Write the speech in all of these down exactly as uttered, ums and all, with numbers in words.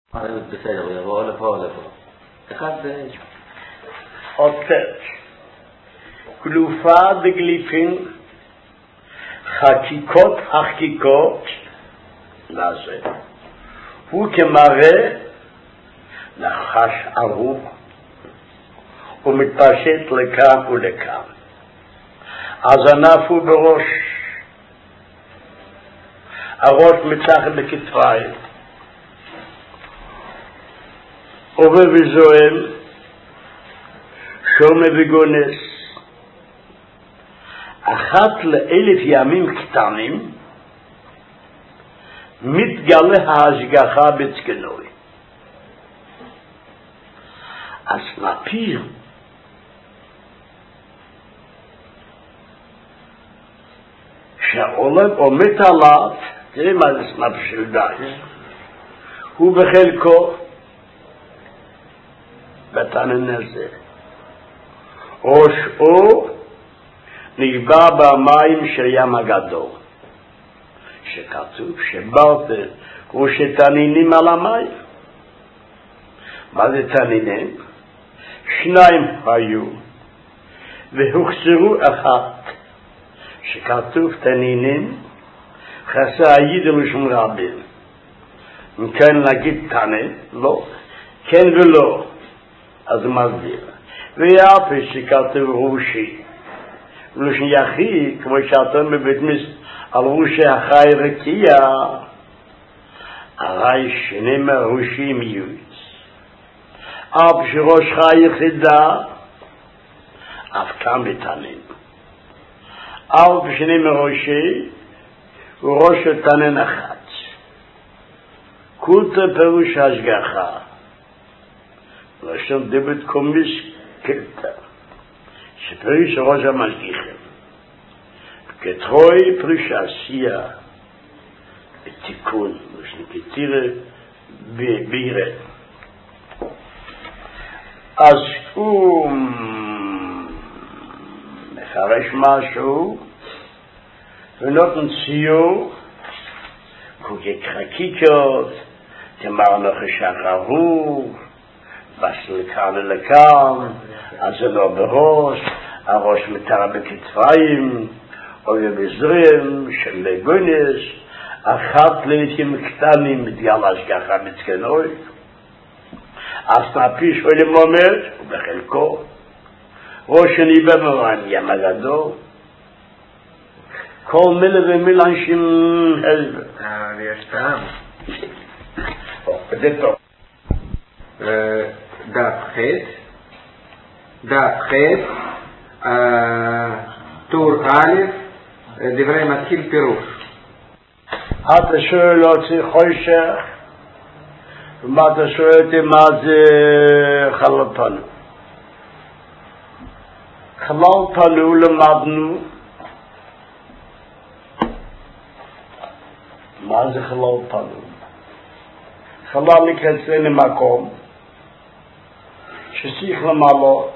בסדר, הוא יבוא לפה או לפה. אחד זה... עוצת. גלופה דגליפין, חקיקות החקיקות, לזה. הוא כמראה נחש ערוך, הוא מתפשט לכאן ולכאן. הזנף הוא בראש, הראש מתחת לכתפיים, עובר וזועם, שומע וגונס. אחת לאלף ימים קטנים מתגלה ההשגחה בצקנוי. הסנפיר שהעולם עומד עליו, תראה מה זה סנפיר של דייס, הוא בחלקו בתנן הזה. ראשו נקבע במים של ים הגדול, שכתוב שברתם ראשי תנינים על המים. מה זה תנינים? שניים היו והוחסרו אחת, שכתוב תנינים חסר היד לשום רבים. אם כן נגיד תנין, לא, כן ולא, אז מסביר. ויאפי שכתוב ראשי ולשם יחיד, כמו שאתם בבית מס על ראשי החי רקיע, הרי שנים ראשים יהיו. אף שראש חי יחידה, אף כאן בתנין. אף שנים ראשי, הוא ראש תנין אחת. כולת פירוש השגחה. לשם דיבת קומיס קלטה. שפריש ראש המשגיחים. כתרוי פריש עשייה בתיקון, ושנקתירה בירה. אז הוא מפרש משהו ונותן ציור כחקיקות, תמר נחש החרו, בס לכאן ולכאן, אז זה לא בראש, הראש מתרה בכתפיים, או בזרים של גונס, אחת לעתים קטנים מתגל השגחה בצקנוי. אז נפיש עולם עומד, ובחלקו, ראש ניבא מרן ים הגדול, כל מילה ומילה אנשים הלווה. אבל יש טעם. זה טוב. דף ח' דף ח' טור א', דברי מתחיל פירוש. אתה שואל אותי חושך, ומה אתה שואל אותי מה זה חלל פנו? חלל פנו למדנו מה זה חלל פנו. חלל נקרא למקום שצריך למלות,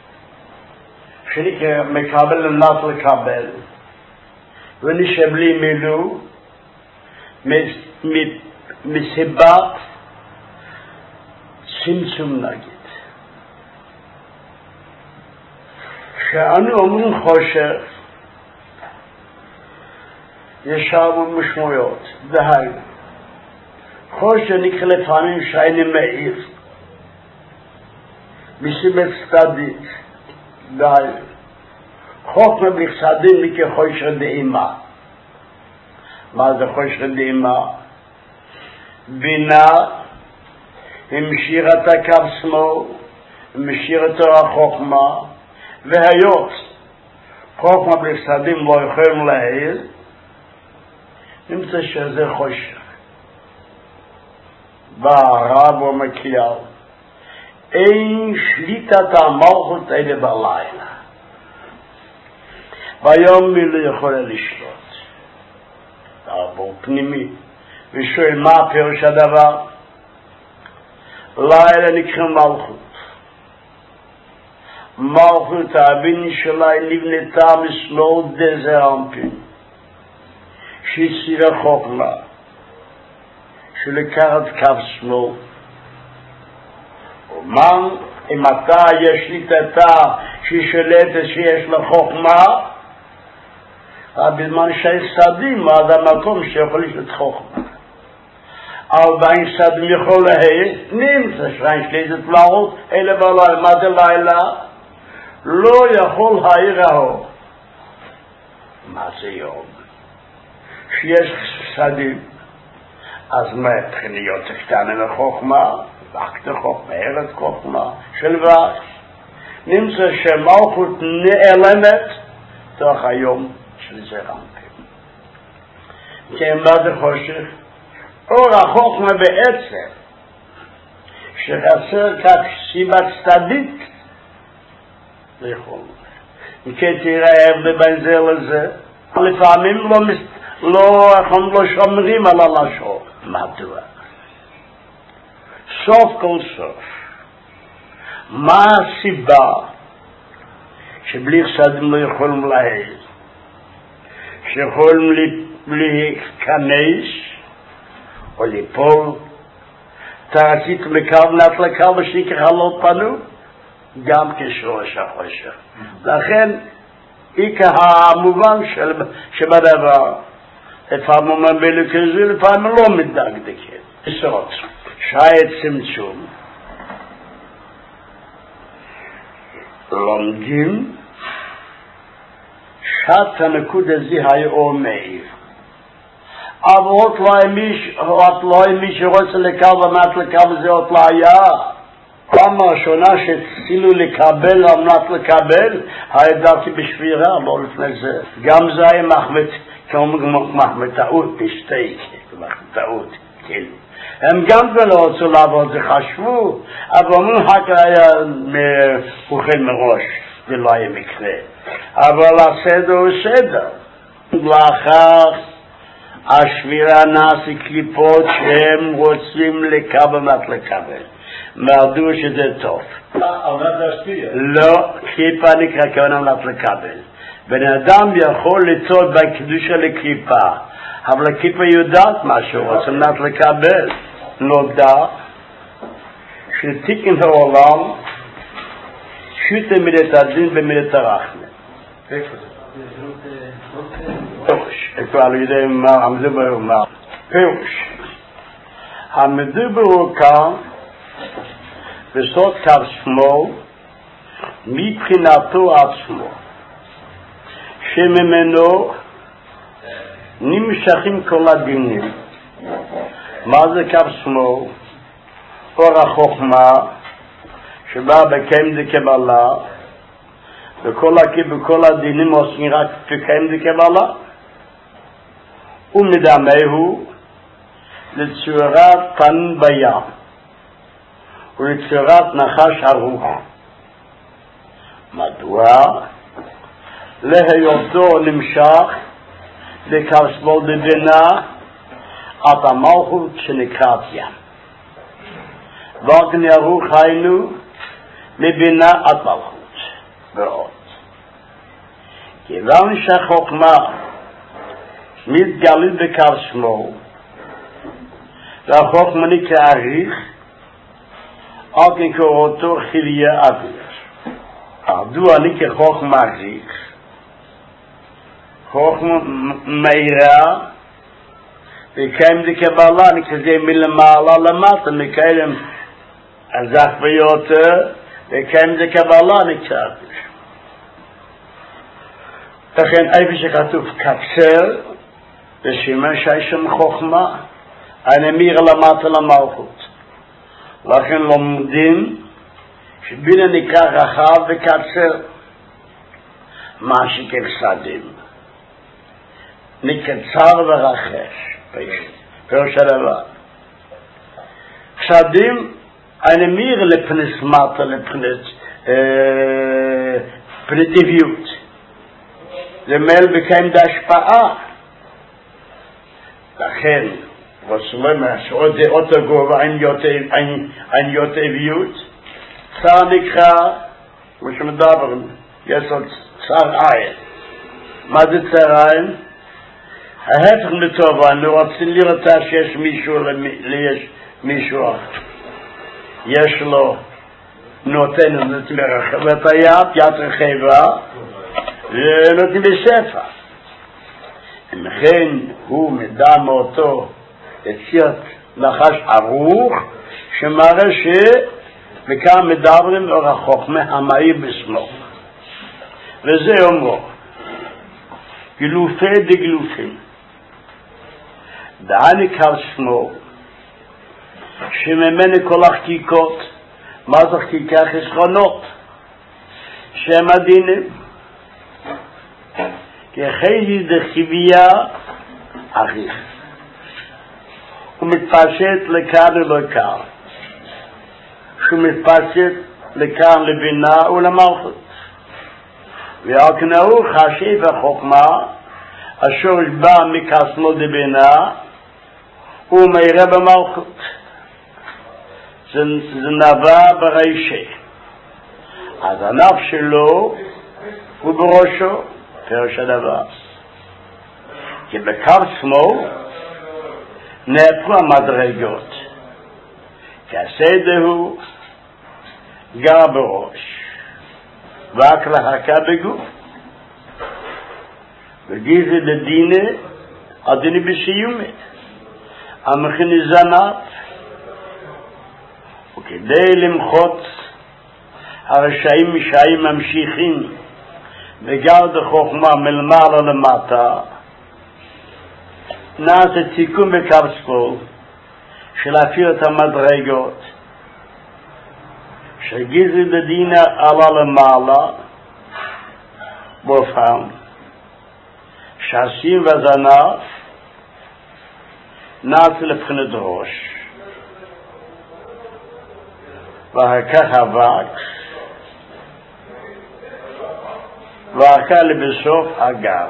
שנקרא מקבל לנת לקבל, ונשאר בלי מילוא מסיבת צמצום נגיד. כשאנו אומרים חושך, יש הרבה משמעויות. דהיינו, חושך נקרא לפעמים שייני מאיר, מסיבת צדדית. דהיינו, חוכמה בצדדים נקרא חושך דאימה. מה זה חושך דאימה? בינה עם שירת הקו שמאל, עם שירת החוכמה, והיות חוכמה בצדדים לא יכולים להעיר, נמצא שזה חושך. והרב ומקיאל, אין שליטת המלכות האלה בלילה. ביום מי לא יכול לשלוט. הרב פנימי, ושואל מה פירוש הדבר? לילה נקרא מלכות. מלכות האבין שלה נבנתה משמאל דזר אנפין. שהסירה חוכמה, שלקחת קו שמאל אומן, אם אתה יש לי תתה שהיא שלטת שיש לה חוכמה, בזמן שהסדים עד המקום שיכול לשלט חוכמה. אבל בהסדים יכול להעיר, נמצא שריין שליזת פלאות, אלה בלילה, מה זה לילה? לא יכול העיר האור. מה זה יום? שיש סדים, אז מה התחיל להיות קטנה לחוכמה? וקטה חוכמה, ארץ חוכמה, שלווה. נמצא שמלכות נעלמת תוך היום של זה רמפים. כן, מה זה חושך? אור החוכמה בעצם, שחסר כך סיבת צדדית, זה יכול. וכן תראה הבדל בין זה לזה, לפעמים לא, לא, לא שומרים על הלשון. מדוע? סוף כל סוף, מה הסיבה שבלי חסדים לא יכולים להעיר? שיכולים להיכנס או ליפול תרצית מקו נת לקו ושניקח הלא פנו גם כשורש החושך. לכן עיקר המובן שבדבר לפעמים אומרים בלכזו לפעמים לא מדקדקים. בסוד שעה צמצום לומדים שעת הנקוד הזה היה אור מאיר. אבל עוד לא היה מי שרוצה לקו ומנת לקו זה עוד לא היה. פעם הראשונה שצינו לקבל על מנת לקבל היה דרכי בשבירה, לא לפני זה. גם זה היה מחמת, כמו מחמת טעות בשתי, מחמת טעות, כאילו. הם גם לא רצו לעבוד, זה חשבו, אבל אומרים רק היה אוכל מראש, זה לא היה מקרה. אבל הסדר הוא סדר. לאחר השבירה נעשי קליפות שהם רוצים לקבלת לקבל. מרדו שזה טוב. לא, קליפה נקרא כעונת לקבל. בן אדם יכול לצוד בקדושה לקליפה, אבל הקליפה יודעת משהו, רוצים נת לקבל. נודע שתיקן העולם שוטה מידת הדין במידת הרחמה. איפה זה? פירוש. איפה על ידי מה, המדובר הוא מה? פירוש. המדובר הוא כאן בסוד קו שמו מבחינתו עצמו שממנו נמשכים כל הדינים. מה זה קו שמו? אור החוכמה שבא בקיים דקבלה וכל הקיב וכל הדינים עושים רק בקיים דקבלה ומדמהו לצורת פן בים ולצורת נחש הרוח. מדוע? להיותו נמשך בקו שמו בבינה עד המלכות שנקראת ים. ואגן הרוח היינו מבינה עד מלכות. ועוד. כיוון שהחוכמה מתגלית בקו שמו, והחוכמה נקרא אריך, אגן קוראותו חיליה אוויר. מדוע נקרא חוכמה אריך? חוכמה מהירה, וקיים דקבלה, נקרא מלמעלה למטה, מקיים הזך ביותר, וקיים דקבלה נקרא. לכן איפה שכתוב קצר, ושימש שיש שם חוכמה, הנמיר למטה למלכות. לכן לומדים שבינה נקרא רחב וקצר, מה שכחסדים. נקצר ורחש. פירוש הדבר. חסדים הנמיר לפנס מטה, לפנס פניטיביות. זה מל בקיים בהשפעה. לכן, רסולמה, שעוד אותו גובה, אין יוטביות, צער נקרא, כמו שמדברים, יש עוד צער עין. מה זה צער עין? ההפך מטובה, אני רוצים לראות שיש מישהו, יש מישהו, יש לו נותן, נותן ברחב את היד, יד רחבה, ונותן בשפע. לכן הוא מדע מאותו יציאת נחש ערוך, שמראה וכאן מדברים אור החוכמה המאיר בשמו. וזה אומרו, גלופי דגלופים. דעני קל שמו, שממני כל החקיקות, מה זה חקיקה חסרונות? שם הדינים. כחי דחיביה אחיך. הוא מתפשט לכאן ולכאן. שהוא מתפשט לכאן לבינה ולמלכות. והכנאו חשב החוכמה, השורש בא מקסמו דבינה, ומאירה במלכות. זה, זה נבע בראשי. אז הנף שלו הוא בראשו, פרש הדבר. כי בקו שמו נעפו המדרגות. כי הסדר הוא גר בראש, רק להקה בגוף. וגיזה לדינה, הדיני בסיומי. המכיני זנת, וכדי למחות הרשעים משעים ממשיכים וגרד החוכמה מלמעלה למטה, נעשה תיקון בקו ספול של להפעיל את המדרגות, שגיזי לדינה עלה למעלה בופן, שעשים וזנף נעשה לבחינת ראש, ואחר כך אבק, ואחר כך לבסוף הגר.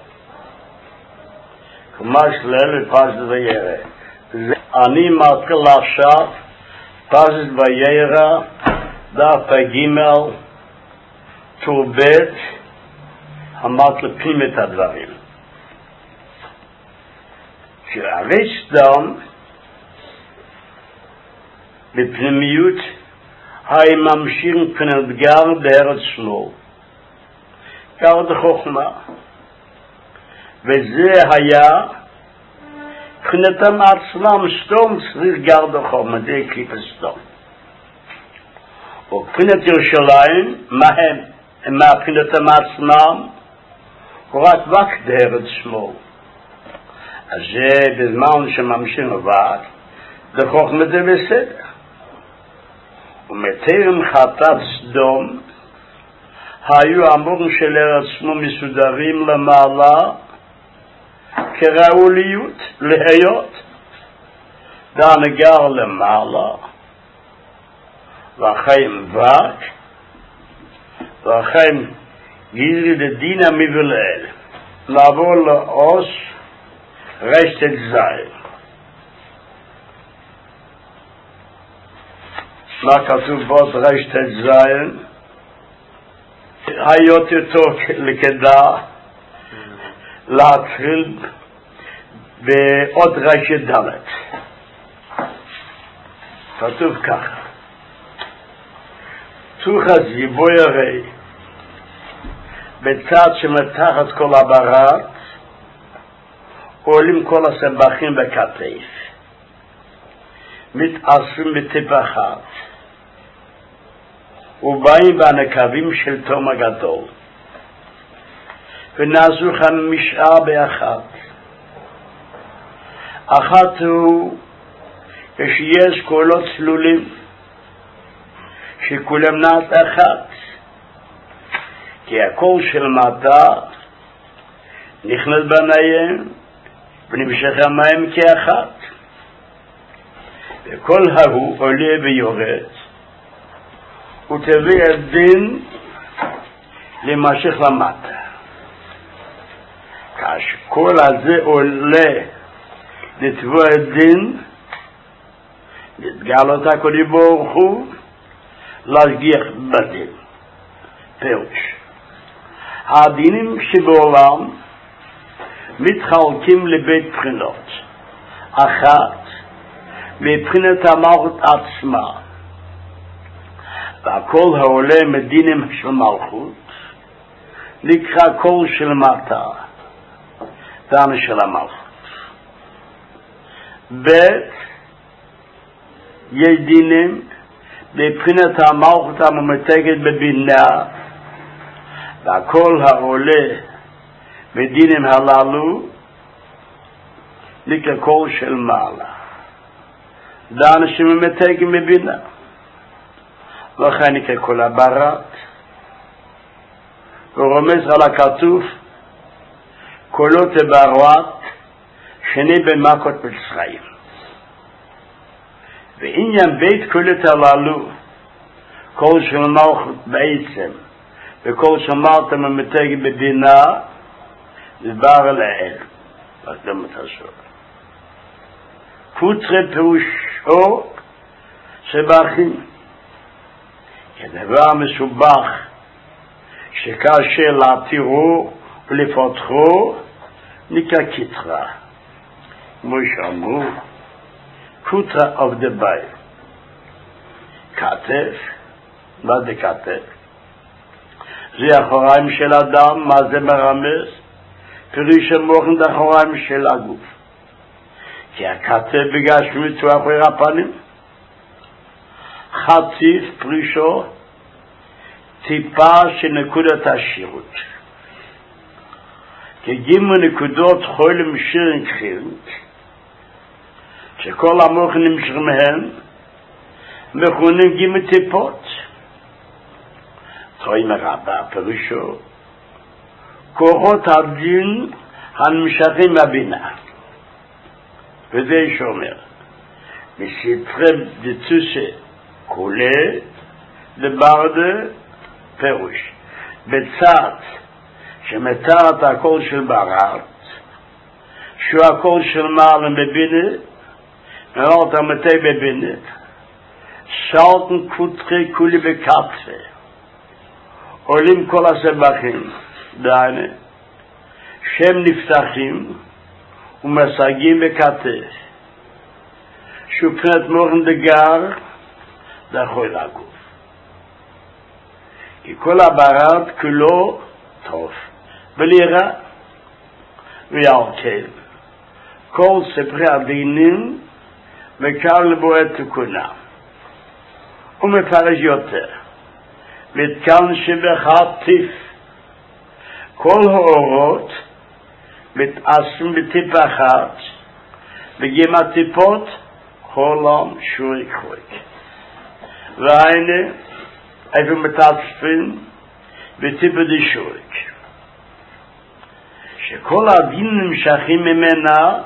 כמו שלל ופשט וירא. אני מתחיל עכשיו פשט וירא, דף ג' טור ב', המטלפים את הדברים. שהרי סדום בפנימיות היי ממשיך מבחינת גר בארץ שמאל. גר דחוכמה. וזה היה מבחינתם עצמם סתום צריך גר דחוכמה, זה קליפ סתום. ובחינת ירושלים, מה הם? הם מבחינתם עצמם, הוא רק רק בארץ שמאל. אז זה בזמן שממשיך לבד, דחוכמה זה בסדר. ומתאם חטאת סדום, היו המורים של ארץ שמאל מסודרים למעלה, כראוליות, להיות, דן גר למעלה, ואחיים וק, ואחיים גיזרי לדינה מבלל, לעבור לאוס רשת זין. מה כתוב בו רשת זין? היות יותר לכדאי להתחיל בעוד רשת דלת. כתוב ככה, תוך הזיבוי הרי בצד שמתחת כל הברת עולים כל הסבכים בכתף, מתאספים בטיפ אחת ובאים בנקבים של תום הגדול ונעשו חמישה באחת. אחת הוא כשיש קולות צלולים שכולם נעת אחת, כי הקול של מטה נכנס בניהם ונמשך המים כאחת, וכל ההוא עולה ויורד ותביא הדין למשך למטה. כשכל הזה עולה לתבוא הדין, נתגל אותה קודי ברוך הוא להשגיח בדין. פירוש, הדינים שבעולם מתחלקים לבית בחינות. אחת, מבחינת המלכות עצמה, והכל העולה מדינים של מלכות נקרא קול של מטה, דן של המלכות. בית יש דינים מבחינת המלכות הממותגת בבינה, והכל העולה בדינים הללו נקרא קול של מעלה, דן שממותגת בבינה, לכן נקרא קול הברת. ורומז על הכתוב קולות הברת שני במכות מצרים. ועניין בית קולות הללו, קול של מלכות בעצם וקול של מלכות ממותגת בבינה, דבר לאל בהקדמת הסוף. קוטרי פירושו שבחים, כדבר מסובך שקשה להתירו ולפתחו נקרא קטרה. כמו שאמרו, קוטרה of the Bible. כתף, מה זה כתף? זה אחוריים של אדם. מה זה מרמז? פירוש המוחין זה אחוריים של הגוף. כי הכתף בגשמיות הוא אחורי הפנים. חציף פירושו טיפה של נקודת השירות. כגימו נקודות חולים שירים כחירים, שכל המוחים נמשך מהם, מכונים גימו טיפות. תוהים הרבה, פירושו, כוחות הדין הנמשכים מהבינה. וזה שאומר, מסתרי דצוסה כולה, דברדה, פירוש, בצד שמתאר את הקול של ברת, שהוא הקול של מעלה בבינה, מאוד המתי בבינה, שלטן קוטרי כולי בקטפה, עולים כל הסבכים, דהנה, שם נפתחים ומשגים בכתף, שהוא פנת מורן דגר, דחוי לגוף. כי כל הברד כולו טוב, בלי רע, ועל כן, כל ספרי הדינים מקל לבוא את תקונה. הוא מפרש יותר, מתקן שבחד טיף, כל האורות מתעשים בטיפ אחת, בגימה טיפות, חולם שורי חויק. והנה, איפה מתעצפים בטיפה דשוריק. שכל הדין נמשכים ממנה,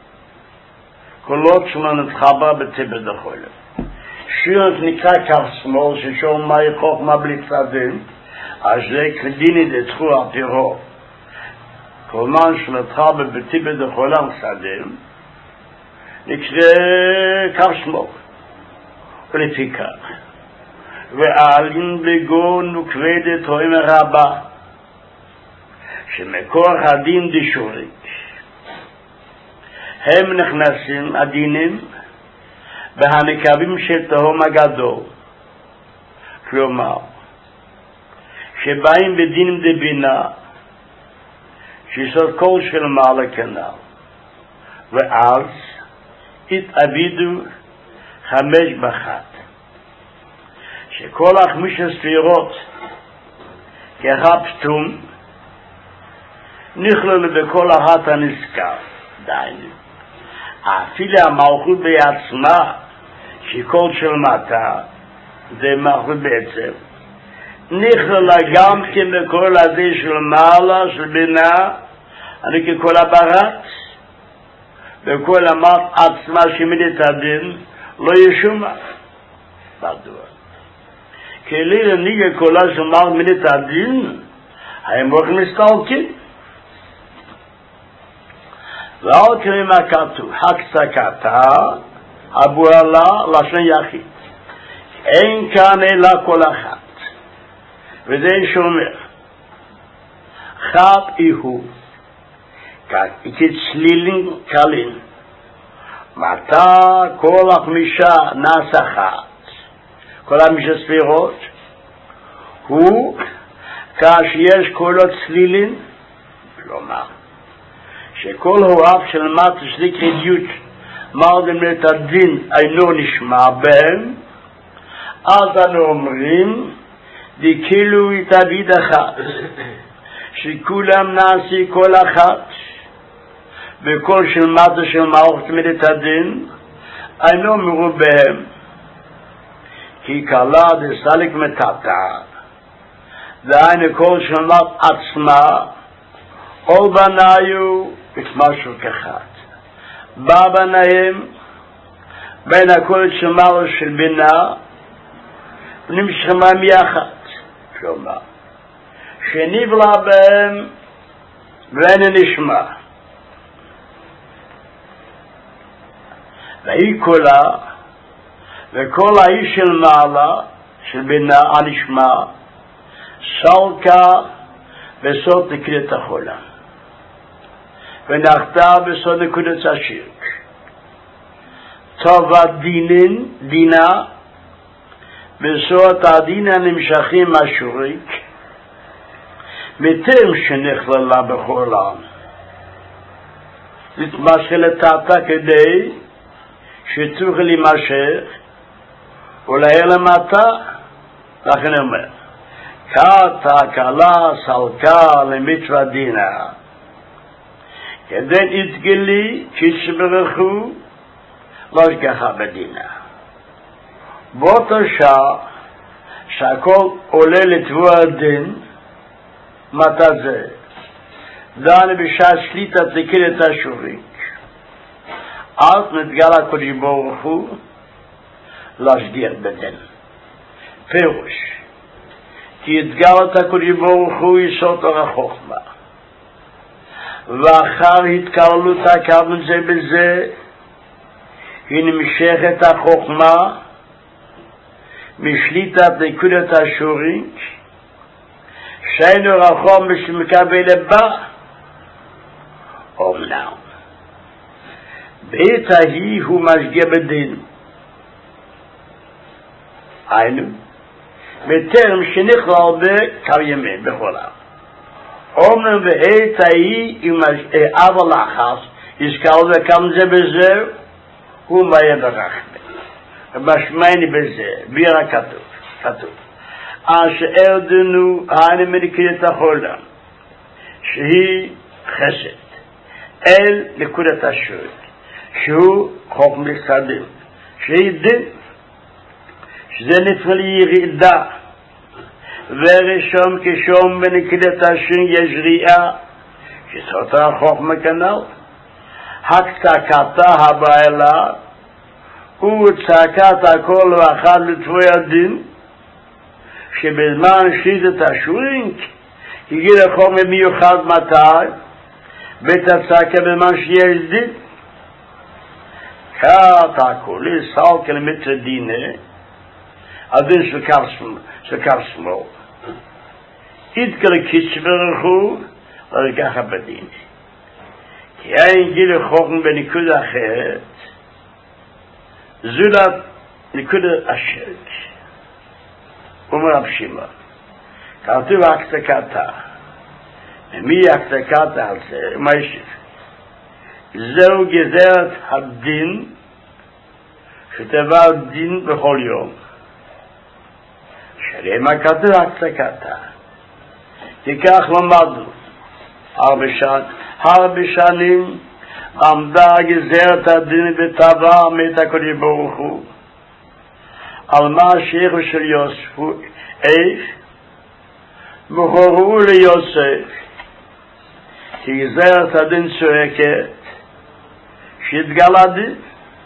קולות שלו נתחבר בטיפה דחולם. שיריק נקרא קו שמאל, ששום מהי חוכמה בלי צדדים, אז זה כדיני דתחו הפירו. כל מן שנתחבר בטיפה דחולם צדדים, נקרא קו שמאל. ולפי כך. ועלין בגון וכבדת הוים הרבה שמקור הדין דשוריק הם נכנסים הדינים בהנקבים של תהום הגדול, כלומר שבאים בדינים דבינה שיסוד קול של מעלה כנל, ואז התאבידו חמש בחת שכל החמיש הספירות כאחד פתום נכללו בכל אחת הנזכר. דיינו, אפילו המלכות בעצמה שקול של מטה זה מלכות בעצם נכללה גם כן בכל הזה של מעלה של בינה, אני ככל הברת וכל המלכות עצמה שמידת הדין לא ישומה. מדוע? כי לילה ניגה קולה של מעל מידת הדין, הם הולכים מסתלקים. ועל כמי מה כתוב, הקצקתה, אבו עלה לשן יחיד. אין כאן אלא כל אחת. וזה שאומר, חד איהו, כצלילים קלים, מתי כל החמישה נעשה חד. כל חמישה ספירות הוא כאשר קולות צלילין, כלומר, שכל הוריו של מטה שנקרא מרדים את הדין אינו נשמע בהם, אז אנו אומרים, דקילו יתאביד אחת, שכולם נעשי כל אחת, וכל של מטה של מערכת מדת הדין, אינו מרובהם, כי קלה דסליק מטאטה, דהיינו כל של מטה עצמה, או בניו את משהו כחת. בא בניהם בין הכל של מעלה של בינה, ונמשכמם יחד, כלומר, שנבלע בהם ואין נשמע. והיא כולה, וכל האיש של מעלה, של בינה, הנשמע, סלקה בסוד נקודת החולה. ונחתה בסוד נקודת השירק. טובה דינין, דינה, בסוד הדין הנמשכים השוריק, מתם שנכללה בכל העם. להתמשך לתתה כדי שצריך להימשך, ולהר למטה, לכן אומר, קאטה, קלה, סלקה, למצווה דינה. כדי יתגלי, כשברכו, לא שכחה בדינה. באותו שעה, שהכל עולה לתבוע הדין, מתי זה? דני בשעה שליטה תקיר את השוריק. אז נתגלה הקדוש ברוך הוא, להשגיח בדין. פירוש, כי התגלה את הקדוש ברוך הוא יסוד אור החוכמה. ואחר התקרלות הקו זה בזה, היא נמשכת החוכמה משליטת נקודת השוריק, שאינו רחום שמקבל לבא. אומנם, בעת ההיא הוא משגיח בדין. היינו, בטרם שנכלל בקו ימין בכל העם. אומנם בעת ההיא, אבל לחס, הזכר וכם זה בזה, הוא מה יברך בי. משמעני בזה, בירה כתוב, כתוב. אשר דנו, היינו מנקודת החולה, שהיא חסד, אל נקודת השוריק, שהוא חוכם לצדים, שהיא דין, שזה נתפל ירידה, ורשום כשום בנקודת השין יש ראייה, שזאת החוכמה כנ"ל, הקצקתה הבעלה, וצעקת הכל ואחד לתבוי הדין, שבזמן שליטת השוריק, הגיע לחוכמה מיוחד מתי, בתצעקה בזמן שיש דין, כת הכולי סלקה למצווה דינה, הדין של קו שמאל. יתגלה כשברכו, לא ככה בדין. כי אין גיל חוכם בנקודה אחרת, זולת נקודה השרק. אומר רב שמעון, כתוב הקצקתה. ומי הקצקתה על זה? מה יש? זהו גזרת הדין, שתבע דין בכל יום. שלמה כתוב הקצקתה. תיקח למדנו, הרבה שנים, הרבה שנים עמדה גזרת הדין וטבע מת הקדוש ברוך הוא, על מה השייך של יוסף, איך? בחרו ליוסף, כי גזרת הדין צועקת, שהתגלה דין,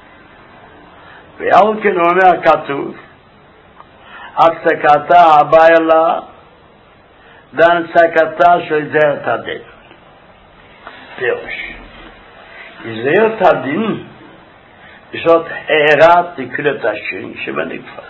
ועל כן אומר כתוב, הקצקתה הבאה לה, דן צעקתה של גזרת הדין. פירוש. גזרת הדין, זאת הערת נקודת השין שבנקבה.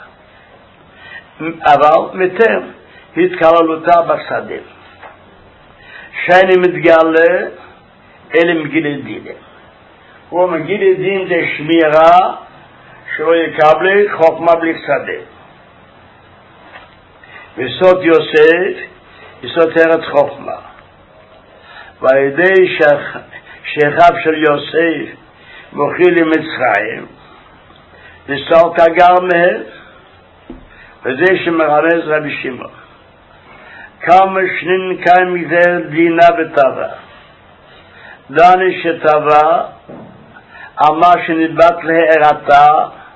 אבל מטר התקללותה בשדה. שאני מתגלה אלה מגיל דין. הוא מגיל דין זה שמירה שלא יקבל חוכמה בלי שדה. וסוד יוסף, יסוד ארץ חוכמה. ועל-ידי שאחיו של יוסף מוכרים למצרים, נסתר כגר מהם, וזה שמרמז רבי שמעון. כמה שנין קיים מגזר דינה וטבע. דני שטבע, אמר שנדבט להערתה,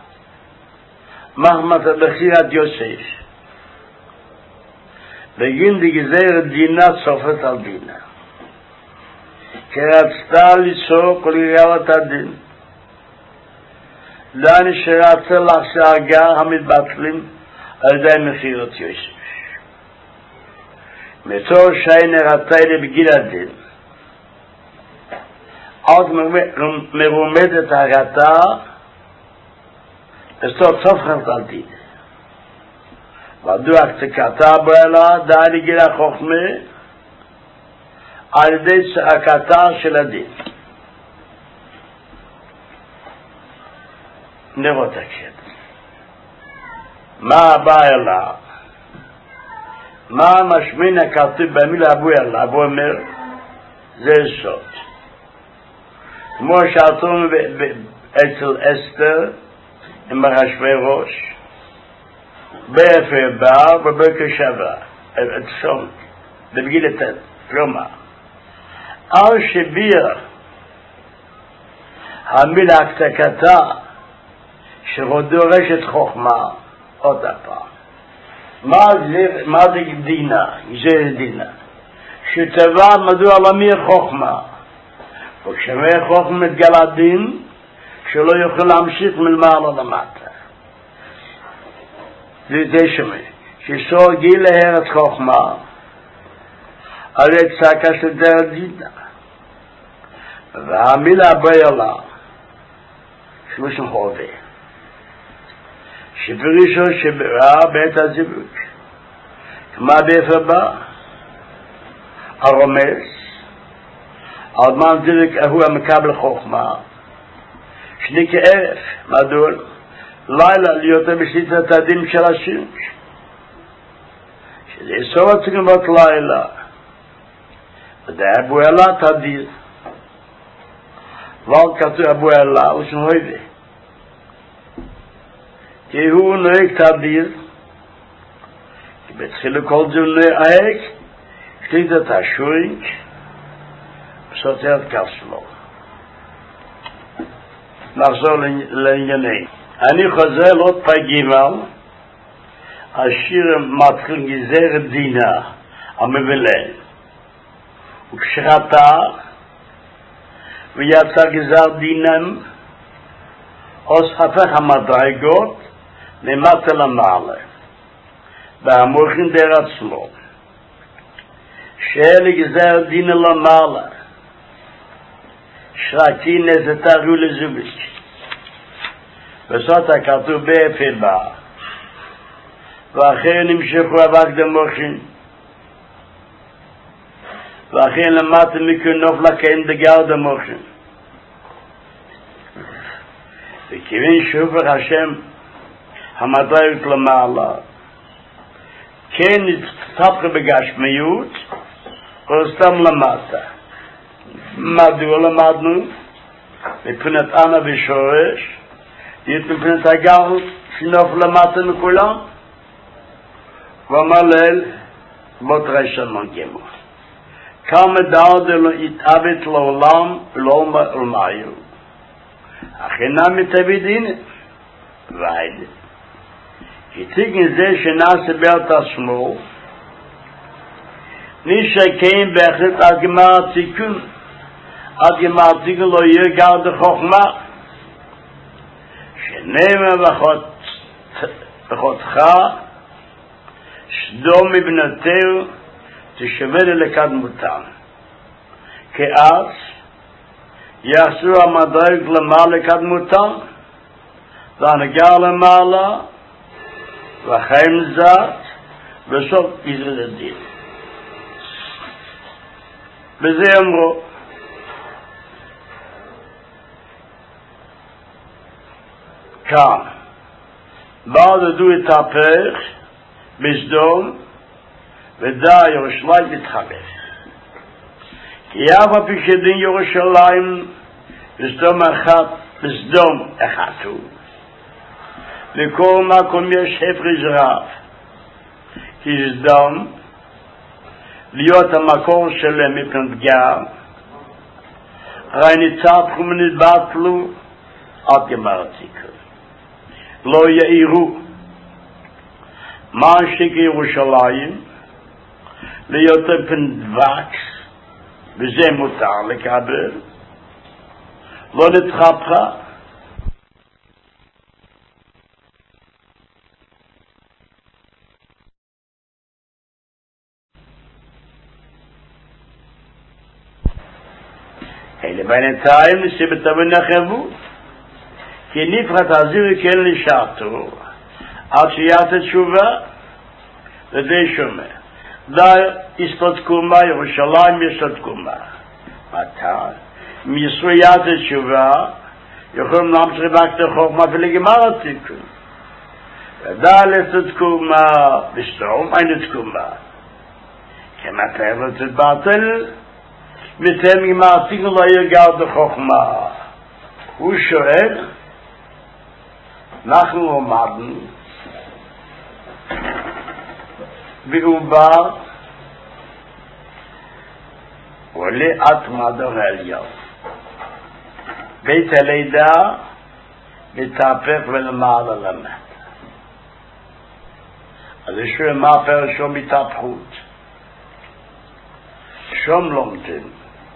מחמת בחירת יוסף. בגין דגזר דינה צופת על דינה. כי רצתה ליצור כל גאוות הדין. דני שרצה להשגה המתבטלים על ידי מחירת יוסף. מתור שאין הראתה בגיל הדין. עוד מרומדת הראתה, וסתור צופת על דין. ודוח צקתה בו אלה, די לגיל החוכמה, על ידי צעקתה של הדין. נראות הקטע. מה הבא אלה? מה המשמין הכתוב במילה אבו אלה? אבו אומר, זה סוד. כמו שעתום אצל אסתר, עם הרשמי ראש, באפר בר ובבוקר שבה, את שום, בגיל התת, כלומר, על שביר המילה הקצקתה שדורשת חוכמה, עוד הפעם. מה זה, מה זה דינה? זה דינה. שטבע מדוע למי חוכמה. וכשמי חוכמה מתגלה דין, שלא יוכל להמשיך מלמעלה למטה. זה שמי. שסור גיל להרץ חוכמה, על יצעקה של דרך דינה. והמילה הבעלה, שלושם חובה. שפרישו שבראה בעת הזיווג. כמה באפר בה? הרומס, על מן דרך הוא המקבל חוכמה, שני כערף, מדוע? לילה להיות בשליטת הדין של השם. שזה יסור הצגנות לילה. וזה אבו אלה תדיר. ועל כתוב אבו אלה, ושם הויבה. כי הוא נוהג תדיר, כי בתחילה כל זה נוהג, שליט את השוינק, וסותר את כסלו. נחזור לענייני. אני חוזר לעוד פגימל, השיר מתחיל גזר דינה, המבלל. וכשחטא, ויצא גזר דינם, אז הפך המדרגות, למטה למעלה, והמוחין דר עצמו, שאלה גזר דינה למעלה, שרקי נזתרו לזוביק, וזאת הכתוב באפל בה, ואחרי נמשכו אבק דמוחין, ואחרי למטה מכונוף לקיים דגר דמוחין, וכיוון שופך השם, המדרגות למעלה, כן נתפתח בגשמיות, או סתם למטה. מדוע למדנו? מבחינת אנה ושורש, מבחינת הגל שנוף למטה מכולם, ומלל בות רשם מנגמו. כמה דעות לא יתאבט לעולם, לא ולמיו. אכינה מתאבידין, ואידי. כי תיקן זה שנעשה בעת עצמו, נשקעים בהחלט עד גמר התיקון, עד גמר התיקון לא יהיה גר דחוכמה, שנאמר בחותך, סדום מבנתהו, תשווה לקדמותם. כי אז יעשו המדרג למעלה לקדמותם, והנגר למעלה, והחיים זת, בסוף גזר הדין. בזה אמרו, כאן, בעוד דו התהפך בסדום, ודע ירושלים מתחלף. כי אף על פי שדין ירושלים בסדום אחת, בסדום אחת הוא, וכל מקום יש הפרש רב, כי סדום להיות המקור שלהם מפני פגיעה, הרי ניצחו ונתבטלו עד גמר התיקון. לא יאירו מה שכי ירושלים להיות פן דבק, וזה מותר לקבל, לא נתחפכה. אלה בינתיים נסיבתה ונחבו, כי נפחת הזירי כן לשעתו, עד שיעת תשובה, ודי שומע. די יש לו תקומה, ירושלים יש לו תקומה. מתי? מיסו יעת תשובה, יכולים להמשיך רק לחוכמה ולגמר התיקון. ודאי יש תקומה, בסתום אין תקומה. כמתי לא תתבטל, מתאם עם התיקון לא ירגע בחוכמה. הוא שואל, אנחנו עומדנו, והוא בא, עולה עד מדור העליון. בית הלידה מתהפך ולמעלה למטה. אז יש לו מה פירושו מתהפכות. שום לומדים.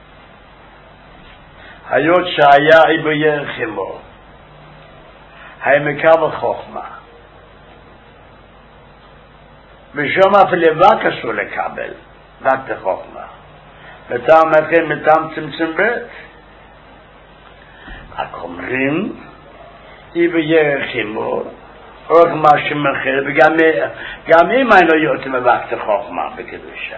היות שהיה איבו ירחימו, העמקה וחוכמה. ושום אף לבק אסור לקבל, רק בחוכמה. וטעם אחר מטעם צמצם בית. רק אומרים, איבו ירחימו, אורך מה שמחר, וגם אם היינו יוצאים לבק חוכמה בקדושה.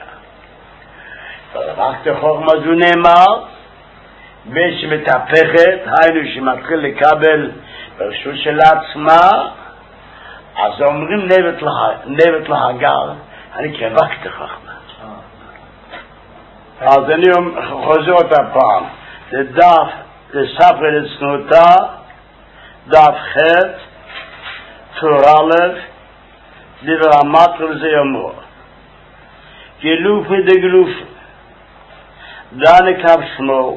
לבק חוכמה זו נאמר, ושמתהפכת, היינו שמתחיל לקבל ברשות של עצמה, אז אומרים נבט להגר, אני כבקת חכמה. אז אני חוזר אותה פעם, זה דף, זה ספר לצנותה, דף ח' טור א', דבר המטר זה יאמרו. גלופי דגלופי, דני קו שמו,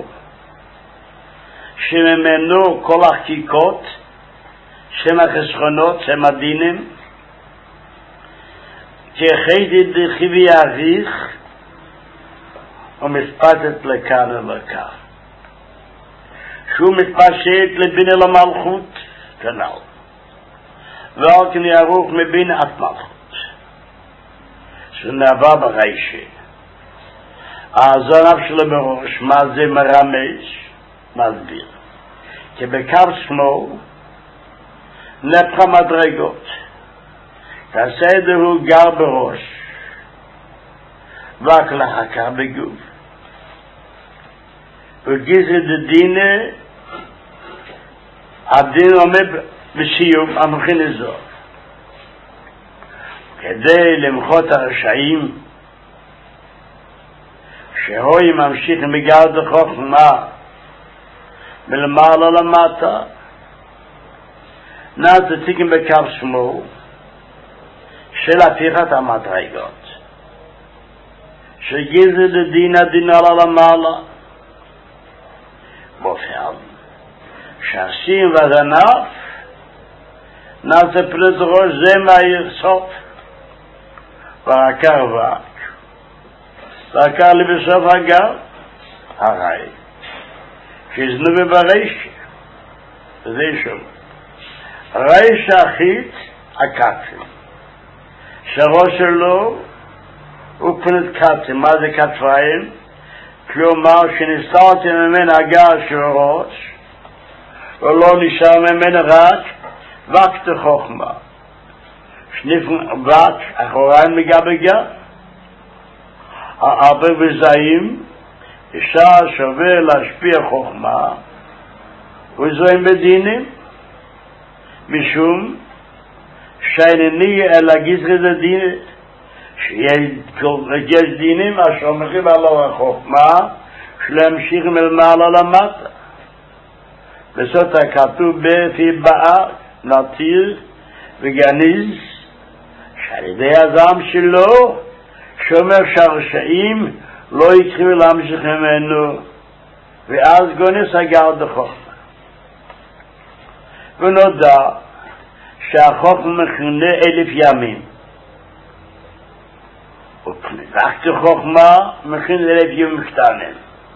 שממנו כל החקיקות, שם החסכונות, שם הדינים, כחיידי דחיבי יאריך, ומשפטת לכאן ולכאן. שהוא מתפשט לבין אל המלכות, כנ"ל. ועל כן יערוך מבין עד מלכות. שנעבר בריישה. הזנב שלו בראש, מה זה מרמז? מסביר. כי בקו שמו, נפחה מדרגות. הסדר הוא גר בראש, רק לחכה בגוף. וגיזי דדינה, הדין עומד בסיום המכין לזור. כדי למחות הרשעים, שהוי ממשיך מגרד החוכמה, מלמעלה למטה, נעתתיקים בקו שמו, של הפיכת המדרגות. שגיזי דדינה דינה למעלה, בופן, שעשים וזנף, נעשה פלט ראש זה מהיר סוף, ורקר ורק. ורקר לי בסוף הגר, הרי, שיזנו בברשע, וזה שום. רשע אחית, הקצים. שהראש שלו הוא פלט קצים. מה זה כתפיים? כלומר שנסתרתי ממנו הגר של הראש, ולא נשאר ממנו רק וקט חוכמה. שניף וק אחוריים מגבגה. האבא וזעים, אפשר שווה להשפיע חוכמה, וזוהם בדינים, משום שאינני אלא גזרי דין, שיש דינים השומרים על החוכמה שלהמשיך מלמעלה למטה. וזאת הכתוב בפי באר, נתיר וגניז, שעל ידי הזעם שלו שומר שהרשעים לא יקריאו להמשיך ממנו, ואז גונס הגר דחוכמה. ונודע שהחוכמה מכונה אלף ימים, ופניבחת חוכמה מכין אלף ימים קטנים,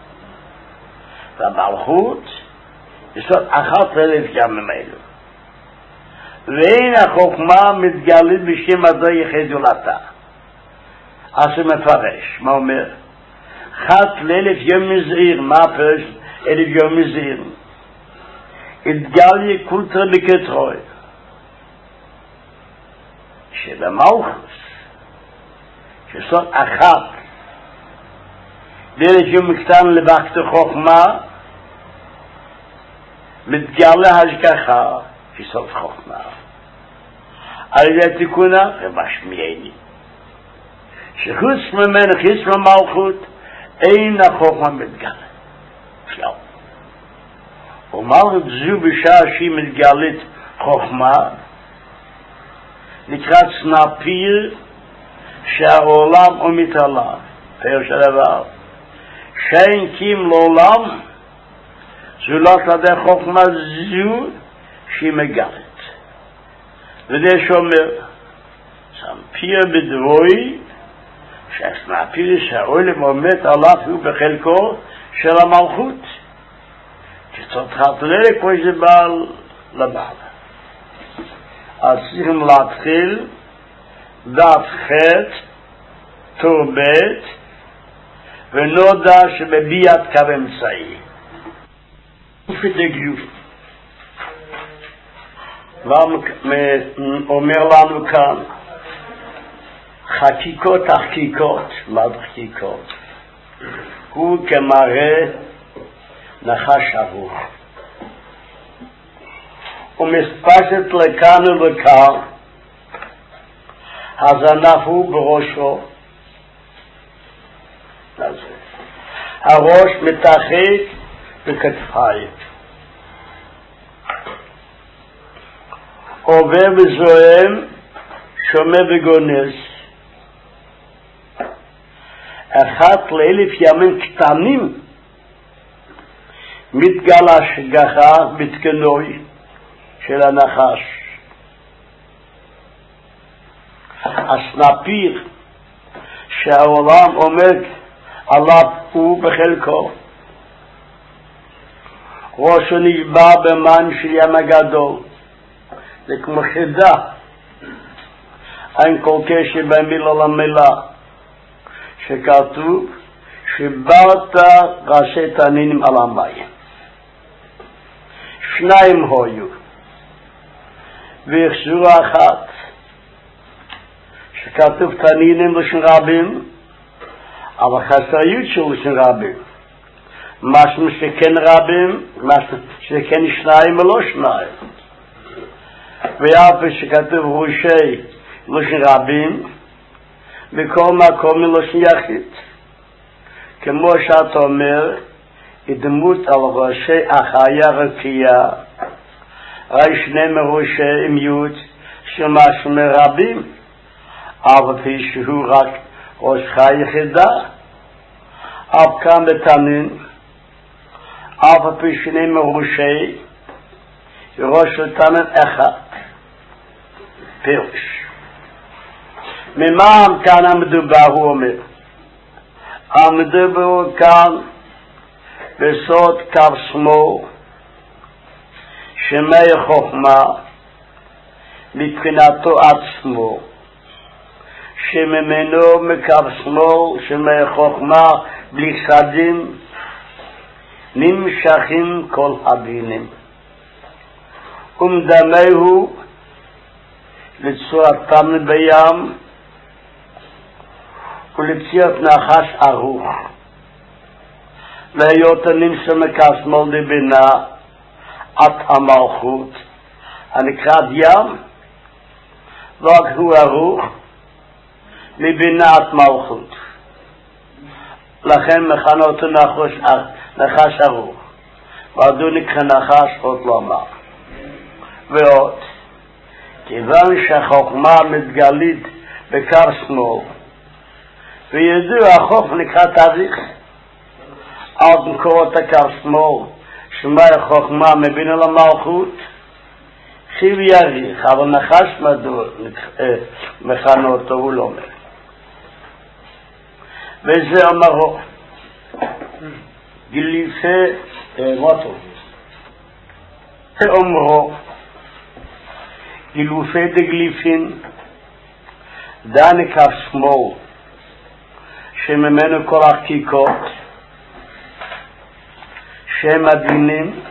והמלכות יש עוד אחת אלף ימים אלו, ואין החוכמה מתגלית בשם הזה יחד ולתה. אז הוא מפרש, מה אומר? חת לאלף יום מזעיר, מה הפרש אלף יום מזעיר? התגליה קולטרה בקטרוי, שבמלכוס שסוד אחת לאלף יום קטן לבחת חוכמה מתגלה השגחה כסוד חוכמה על ידי תיקונה ובשמייני שחוץ ממנו חיץ ממלכות אין החוכמה מתגלה כלל. ומלכות זו בשעה שהיא מתגלית חוכמה נקרא סנפיר שהעולם הוא מתעלה, פירוש הדבר שאין קים לעולם זולת עדי חוכמה זו שהיא מגלית. וזה שאומר סנפיר בדרוי שהסנפיר שהעולם עומד עליו הוא בחלקו של המלכות כצות חתרלה כמו שזה בא למעלה. אז צריכים להתחיל דף ח' טור ב' ונודע שבביאת קו אמצעי ופתגיוף אומר לנו כאן חקיקות החקיקות. מה זה חקיקות? הוא כמראה נחש ארוך ומספשת לכאן ולכאן, הזנב הוא בראשו, הראש מתחת בכתפיים, עובר וזועם, שומע וגונס. אחת לאלף ימים קטנים מתגלה השגחה בתקנוי של הנחש. הסנפיר שהעולם עומד עליו הוא בחלקו, ראשו נשבע במים של ים הגדול, זה כמו חידה, אין כל קשר בין מילה למילה, שכתוב שברת ראשי תנינים על המים. שניים היו ויחזרו אחת, שכתוב תנינים לשן רבים, אבל חסריות של לשן רבים, משהו שכן רבים, משהו שכן שניים ולא שניים. ואף שכתוב ראשי לשן רבים, בכל מקום לשן יחיד, כמו שאתה אומר, דמות על ראשי החיה רקייה, ראי שני מראשי עם יוד של משהו מרבים, אבל פי שהוא רק ראש חיה יחידה, אף כאן בתנין, אף פי שני מראשי, ראש לתנין אחד, פירוש. ממה כאן המדובר הוא אומר? המדובר כאן בסוד קו שמאל שמי חוכמה מבחינתו עצמו, שממנו מקו שמאל שמי חוכמה בלי סדים נמשכים כל הבינים, ומדמהו לצורתם בים ולציאת נחש ארוך, להיות הנמשא מקו שמאל לבינה עד המלכות הנקראת ים, רק הוא ארוך מבינת מלכות. לכן מכנה אותו נחש, נחש ארוך. ועדו נקרא נחש עוד לומר. ועוד, כיוון שהחוכמה מתגלית בקו שמאל, וידוע החוכמה נקרא תאריך, עד מקורות הקו שמאל, שמה החוכמה מבינה למלכות, חיל יריך, אבל נחש מדוע מכנה אותו, הוא לא אומר. וזה אמרו, גליפה, מוטו, זה אמרו, גילופי דגליפין, דני כף שמאל, שממנו כל החקיקות, שם הדינים,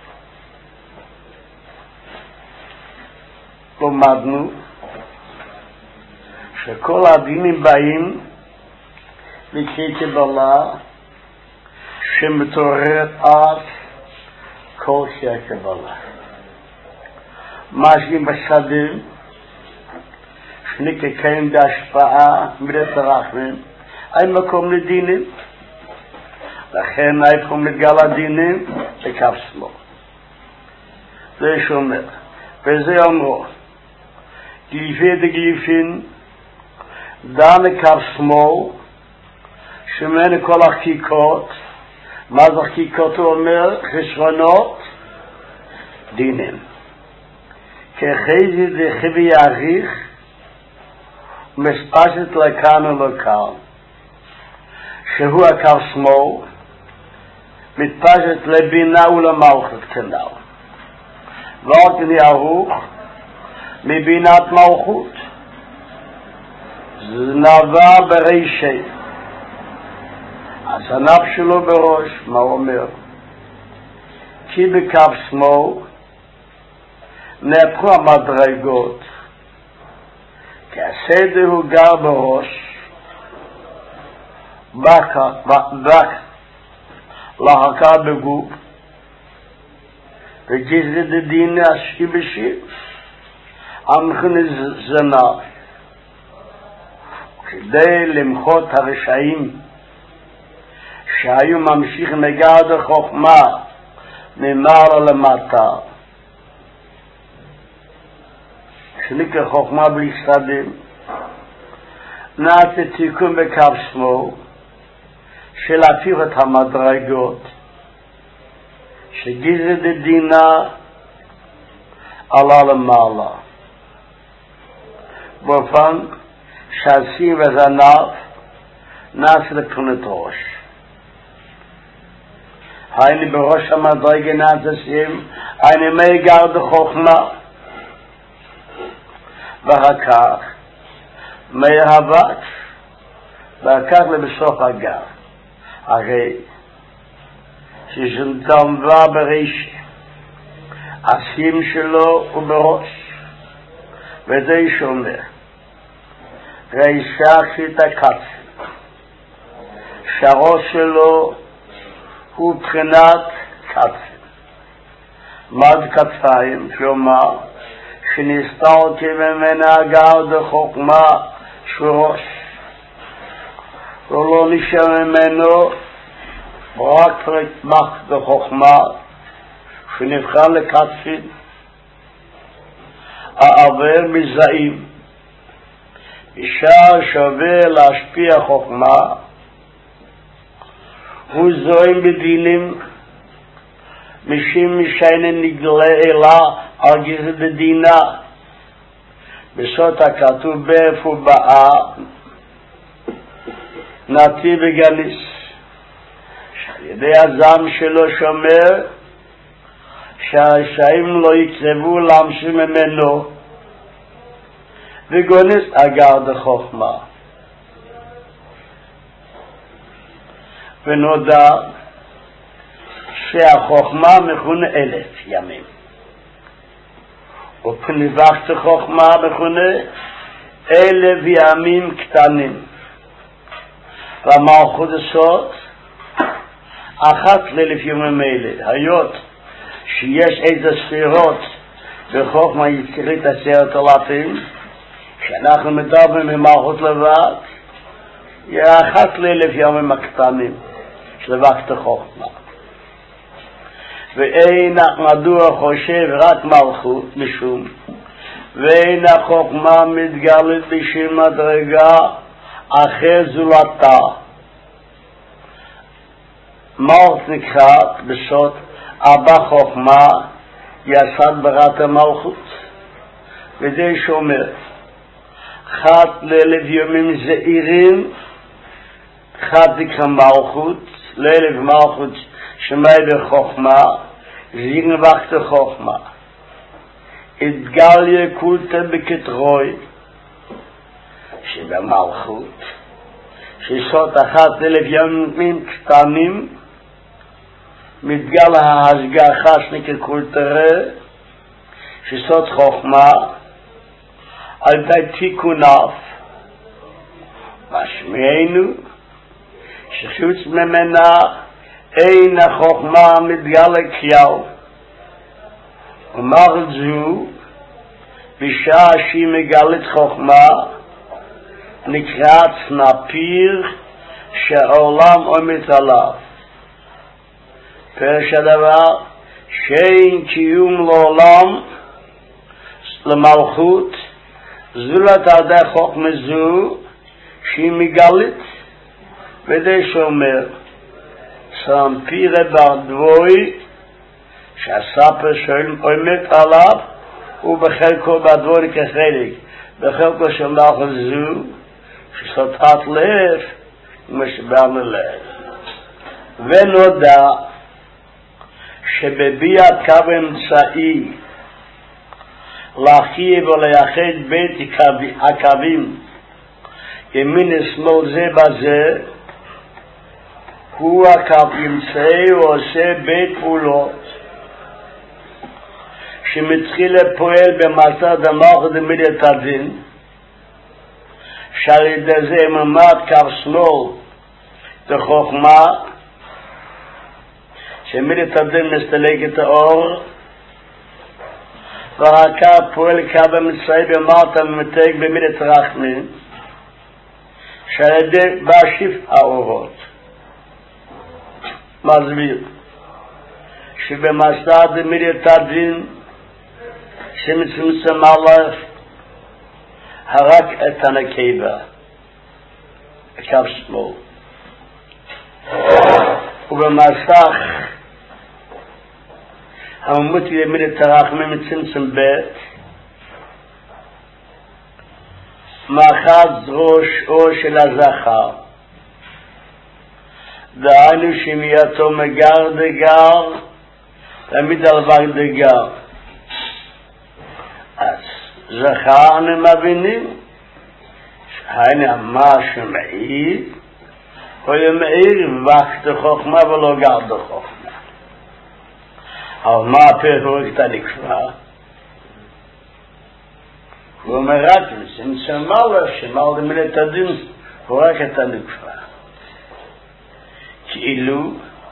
לומדנו, שכל הדינים באים, לקריא קבלה, שמתעוררת אז כל שהקבלה. משגים בסדים, שנקרא קיים בהשפעה, מידת הרחמים, אין מקום לדינים, לכן אין מקום לגל הדינים, בקו שמאל. זה שאומר, וזה אמרו, גליפי דגליפין, דן קו שמאל, שמנו כל החקיקות, מה זה החקיקות הוא אומר? חסרונות, דינים. כחזי דחבי יעריך, מספשת לכאן ולכאן, שהוא הקו שמאל, מתפשט לבינה ולמלכות כנ"ל. ועוד כני ערוך, מבינת מלכות. זה נבע בראשי. אז הנף שלו בראש, מה הוא אומר? כי בקו שמאל נהפכו המדרגות, כי הסדר הוא גר בראש, בק, בק להקה בגוף, וגזר דדין השי בשיר, המכנה זנב, כדי למחות הרשעים, שהיו ממשיכים לגרד החוכמה ממעלה למטה, שנקרא חוכמה בלי סדים, נעשה תיקון בקו שמאל, של להפיך את המדרגות, שגזר דדינה עלה למעלה. באופן שהסיר וזנב נעשה לתכונת ראש. היינו בראש המדרגה נעשים, היינו מי גרד חוכמה, ואחר כך מי אהבת, ואחר כך לבסוף הגר. הרי שזנתמבה בראש, השים שלו הוא בראש, וזה שומר. ראשה חית הקץ, שהראש שלו הוא בחינת קצים. מד קציים, כלומר, שנסתרתי ממנה הגר דחוכמה שורוש. ולא נשאר ממנו רק פרקמח דחוכמה, שנבחר לקצים, העבר מזעים. אישה שווה להשפיע חוכמה, הוא זוהם בדינים, משים משיינה נגלה אלה על גזר דדינה, בסוד הכתוב באיפה באה, נתי וגליס, שעל ידי הזעם שלו שומר, שהרשעים לא יקרבו להמשיך ממנו, וגונס אגר דחוכמה. ונודע שהחוכמה מכונה אלף ימים. ופניבחת חוכמה מכונה אלף ימים קטנים. והמלכות הסוד אחת לאלף ימים אלה. היות שיש איזה ספירות בחוכמה יצרית עשרת אלפים, שאנחנו מדברים ממלכות לבד, אחת לאלף ימים הקטנים של ווקת חוכמה. ואין מדוע חושב רק מלכות משום ואין החוכמה מתגלית בשביל מדרגה אחרי זולתה. מלכות נקרא בסוד אבא חוכמה יסד ברת המלכות, וזה שאומר חד לאלף ימים זעירים, חד נקרא מלכות, לאלף מלכות שמאי בחוכמה, זיגן ווקת חוכמה. התגליה קולטה בקטרוי שבמלכות שסוד אחת אלף ימים קטנים מתגל ההשגחה שנקרא קולטרה שסוד חוכמה על די תיקוניו משמענו שחוץ ממנה אין החוכמה מתגלה כלל. ומר זו בשעה שהיא מגלית חוכמה נקראת סנפיר שהעולם עומד עליו. פירוש הדבר שאין קיום לעולם למלכות זולת על ידי חוכמה זו שהיא מגלית, וזה שאומר סנפיר בדבוי שהספר שעומד עליו הוא בחלקו בדבוי כחלק, בחלקו של מלכות זו שסותת לב ומשברנו לב. ונודע שבביאת קו אמצעי להכיב ולייחד בית הקווים ימין ושמאל זה בזה, הוא הקו אמצעי ועושה בית פעולות שמתחיל לפועל במסד המלכות ומידת הדין, שעל ידי זה ממד קו שמאל לחוכמה שמידת הדין מסתלק את האור, והקו פועל קו אמצעי במלכות ומתק במידת רחמים שעל ידי באשיף האורות. מסביר שבמסד מידת הדין שמצמצם עליו הרק את הנקבה קו שמאל, ובמסך המותי למידת הרחמים מצמצם בית מאחז ראש אור של הזכר, דהיינו שמייתו מגר דגר תמיד על ור דגר. אז זכר אני מבינים שהנה מה שמעיד הוא ימעיר ווקת חוכמה ולא גר בחוכמה. אבל מה הפירוש את הנקבה? הוא אומר רק מצמצם לו שמל למידת הדין הוא רק את הנקבה, כאילו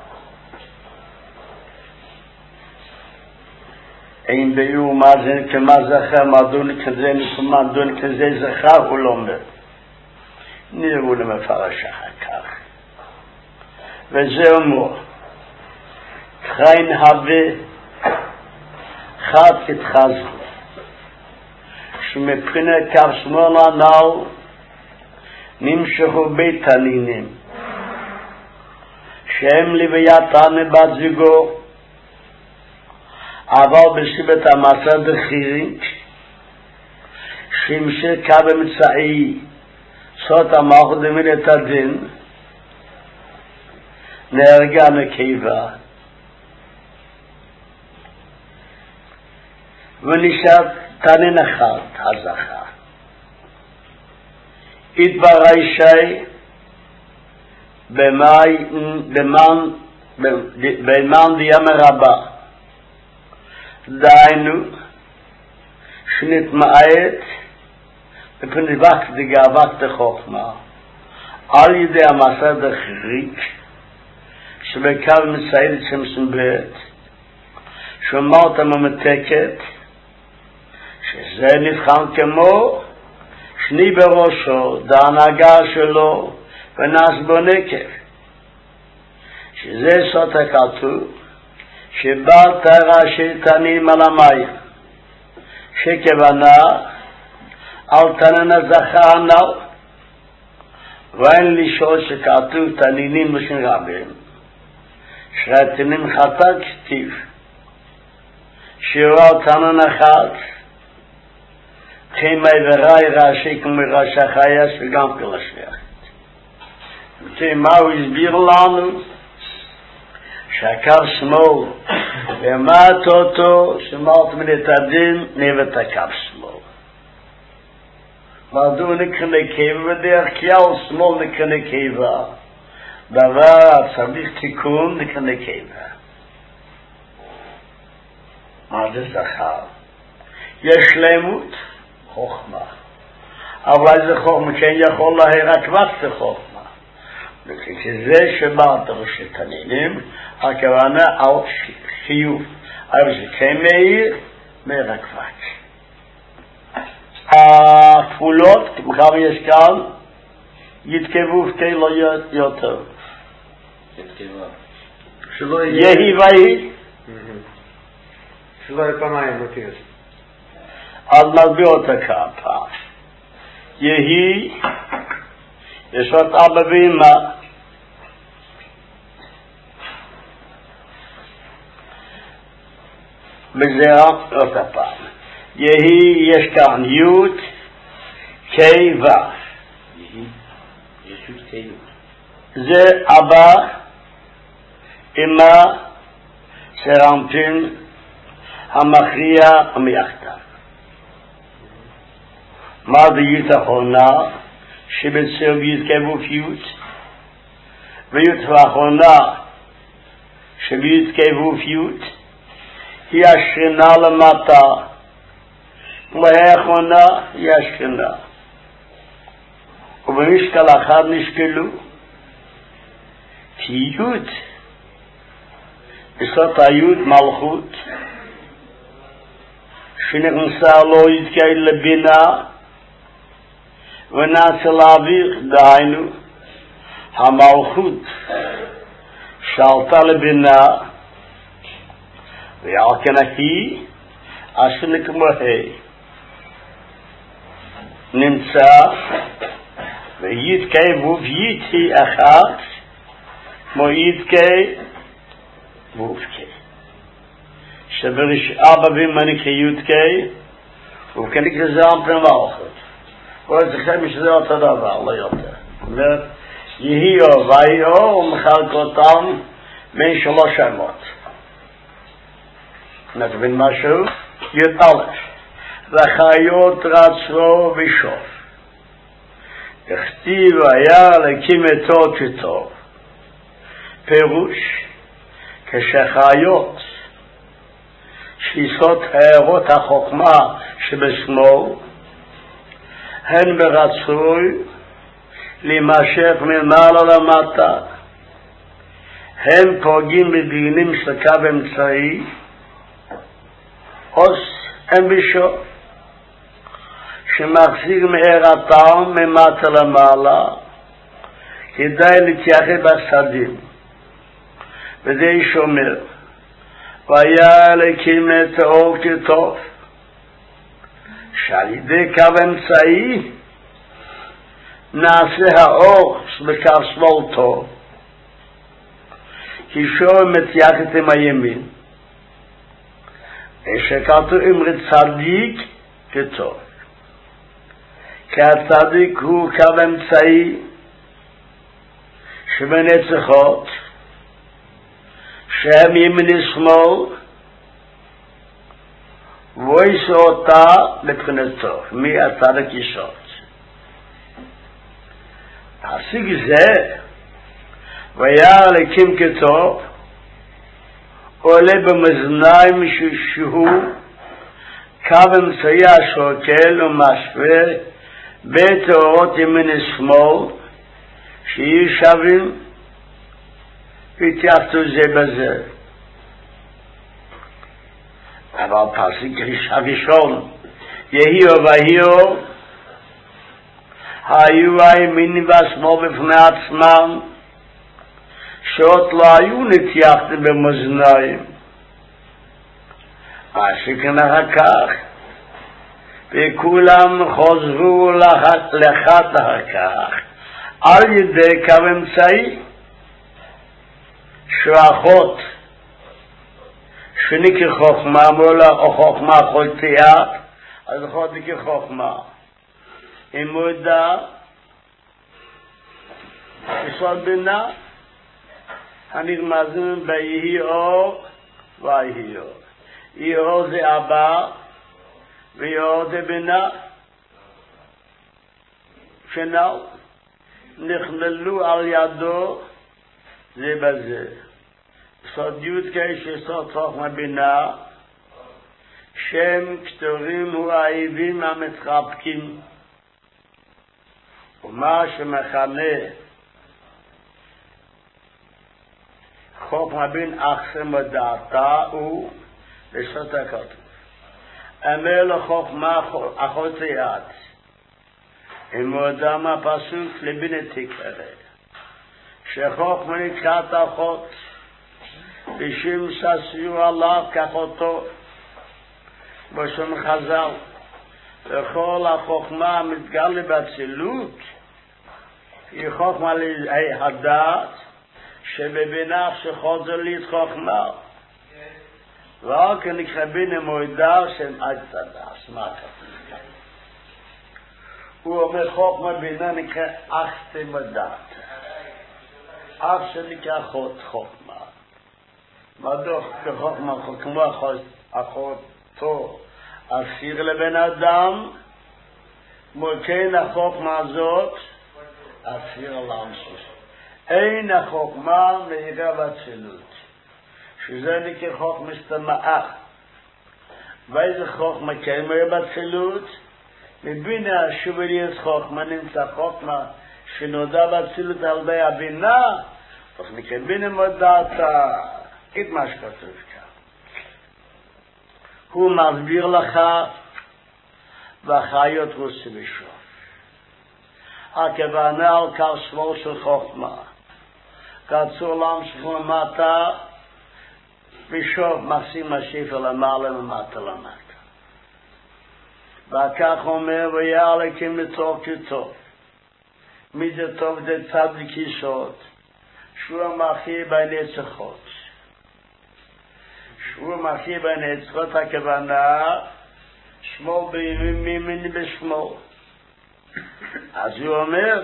אין ביור מה זה כמה זכר, מה דון כזה נקמה, דון כזה זכר, הוא לא אומר. נראו למפרש אחר כך. וזה אומר, חיין הווה חד כתחזו, שמבחינת קו שמאל הנ"ל נמשכו בית הנינים, שהם לוויתן בת זוגו, אבל בסיבת המסד החירית שימשך קו אמצעי סוד המלכות ומידת הדין נהרגה נקבה ונשאר תנין אחד הזכר. התברר שי במן דיאמה רבה, דהיינו שנתמעט מפני ווקת דגאוות חוכמה על ידי המסד החיריק שבקו מצעד צמצום בית שאומרת הממתקת שזה נבחן כמו שני בראשו, ההנהגה שלו ונס בו נקב, שזה סוד הכתוב, שבא תרא של תנים על המים, שכוונה על תנן הזכר הנ"ל, ואין לשאול שכתוב תנינים לשון רבים, שהתנין חטא כתיב, שהוא על תנן אחד, חמי וראי רש"י כמו רש"י חייס וגם כלשך. מה הוא הסביר לנו? שהקו שמאל, ומעת אותו, שמעת מן את הדין, נבט הקו שמאל. מדוע נקרא נקבה? בדרך כלל שמאל נקרא נקבה. דבר צריך תיקון נקרא נקבה. מה זה זכר? יש שלמות, חוכמה. אבל זה חוכמה, כן יכול להר רק וסת חוכמה. שזה שבאת ראשי תנינים, הכוונה על חיוב. אבל זה כן מאיר, מאיר הקבץ. הכפולות, כמה יש כאן, יתקבו כאילו יותר. יתקבו. יהי ויהי. שלא יהיה פעמיים אותי. אז מסביר אותה ככה. יהי, יש עוד אבא ואמא. וזה עוד הפעם. יהי, יש כאן י' ק' ו'. יהי, יש י' ק' י'. זה אבא, אמא, סרנפין, המכריע המייחתן. מה זה י' האחרונה? שבצר ויתקבו פיוט, וי' האחרונה שביתקבו פיוט, היא השכינה למטה, והאחרונה היא השכינה. ובמשקל אחד נשקלו, כי י' בסוף הי' מלכות, שנכנסה לא יתקל לבינה, ונעשה להעביר, דהיינו, המלכות שעלתה לבינה, ועל כן היא, אשר נקמוהי, נמצא, ויתקי וביתי אחת, כמו יתקי וובקי. שבריש אבא ומניקי יתקי, ובכן נקרזם פני מלכות. ואז לכם שזה אותו דבר, לא יותר. יהיו ויהיו ומחלק אותם בין שלוש שמות. נתבין משהו? י"א וחיות רצו ושוף. הכתיב היה להקים אתו כתוב. פירוש כשחיות שיסות הערות החוכמה שבשמאל הן ברצוי להימשך ממעלה למטה, הן פוגעים בדינים של קו אמצעי, או הן בשוף, שמחזיק מהרתם ממטה למעלה, כדאי להתייחד בסדים. וזה שומר, והיה להקים את האור כתוב, שעל ידי קו אמצעי נעשה האור שבקו שמאל טוב, כי שום מתייחד עם הימין, ושכתוב אמרת צדיק כתוב, כי הצדיק הוא קו אמצעי שבנצחות, שהם ימין ושמאל, ואיש אותה מבחינתו, מי הצדיק יסוד. השיג זה, והיה להקים כתוב, עולה במאזניים שהוא קו אמצעי השוקל ומשווה בית האורות ימין ושמאל, שיהיו שווים והתייחסו זה בזה. אבל פסוק הראשון, יהיו ויהיו, היו הימין והשמאל בפני עצמם, שעוד לא היו נתייחתם במאזניים. מה שכן אחר כך, וכולם חוזרו לאחת אחר כך, על ידי קו אמצעי, שאחות, שנקרא חוכמה, מולה או חוכמה חולתיית, אז אחות נקרא חוכמה. אם מודע, יסוד בינה, הנרמזים ביהי אור ויהי אור. יהי אור זה אבא, ויהי אור זה בינה, שנאו, נכללו על ידו זה בזה. יסוד י' שיסוד חוכמה בינה, שם כתורים הוא האהיבים המתחבקים, ומה שמכנה חוכמה בין אחסם ודעתה הוא לשון הכתוב. אמר לחוכמה אחות יד, אם מודע מהפסוק לבין תקרא, שחוכמה נקראת אחות, בשם שסיו עליו כאחותו, בשם חז"ל, וכל החוכמה המתגלה באצילות, היא חוכמה הדעת, שבבינה שחוזר לי את חוכמה. ועל כן נקרא בינה מועדה שהם עד תדעס. מה כתוב? הוא אומר חוכמה בינה נקרא אחסם הדעת. אף שנקרא אחות חוכמה. מדוע כחוכמה כמו אחותו אסיר לבן אדם, כמו כן החוכמה הזאת אסיר לאמסוס. אין החוכמה מהירה באצילות, שזה נקרא חוכמה סתמאה. ואיזה חוכמה כן מהירה באצילות? מבין השובליות חוכמה נמצא חוכמה שנודע באצילות על ידי הבינה, אז נקרא בינה מודעתה. את מה שכתוב כאן. הוא מסביר לך והחיות רוצים לשאוף. הכוונה על קו שמאל של חוכמה. קצור להמשיך למטה ושאוף מחסים השפר למעלה ומטה למטה. וכך אומר ויהיה אלוקים לטוב כטוב. מי זה טוב? זה צדיק יסוד. שהוא המחיר בנצחות. שהוא מחיר בנצחות הכוונה שמאל בימין בשמאל. אז הוא אומר